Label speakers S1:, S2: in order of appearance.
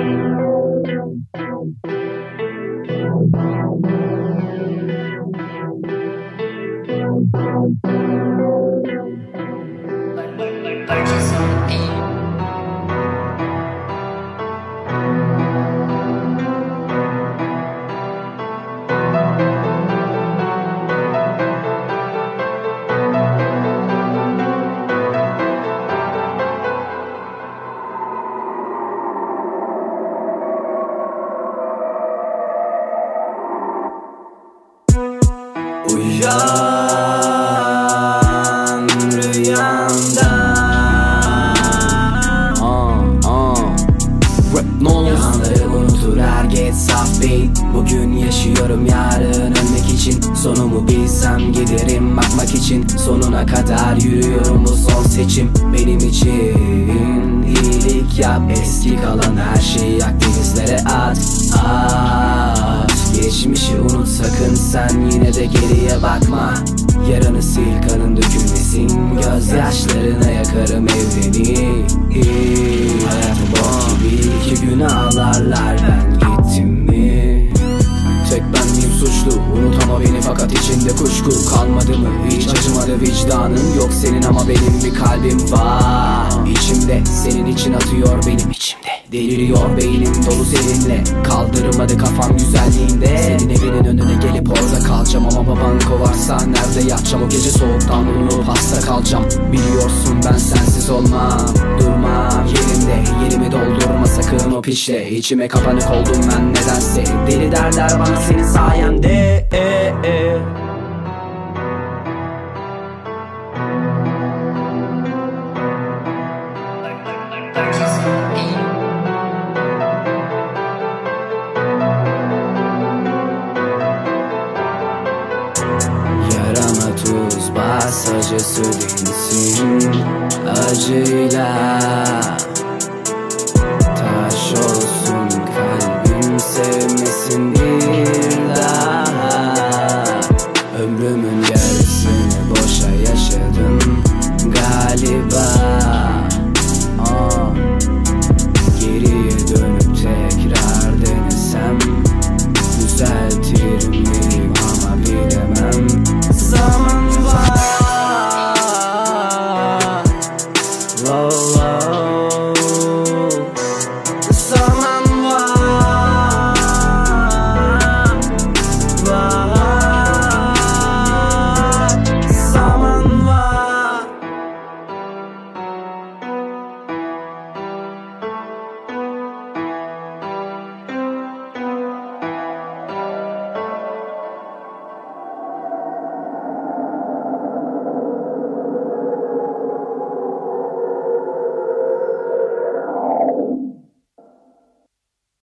S1: Uyan rüyamdan. Yalanları unutur her geç saf beyin. Bugün yaşıyorum yarın ölmek için. Sonumu bilsem giderim bakmak için. Sonuna kadar yürüyorum bu son seçim. Benim için iyilik yap. Eski kalan her şeyi yak, denizlere at. Geçmişi unut sakın, sen yine de geriye bakma. Yaranı sil, kanın dökülmesin. Gözyaşlarına yakarım evreni. Hayatım bok gibi, 2 gün ağlarlar ben gittim mi? Tek ben miyim suçlu? Unut ama beni, fakat içinde kuşku kalmadı mı? Hiç acımadı vicdanın, yok senin ama benim bir kalbim var. İçimde senin için atıyor benim içimde. Deliriyor beynim dolu seninle. Kaldırmadı kafam güzelliğinde. Senin evinin önüne gelip orada kalacağım. Ama baban kovarsa nerede yatacağım? O gece soğuktan unup hasta kalacağım. Biliyorsun ben sensiz olmam. Durmam yerimde, yerimi doldurma sakın o piçle. İçime kapanık oldum ben nedense. Deli derler bana senin sayende. Yarama tuz bas, acısı dinsin acıyla. Taş olsun kalbim, sevmesin diye.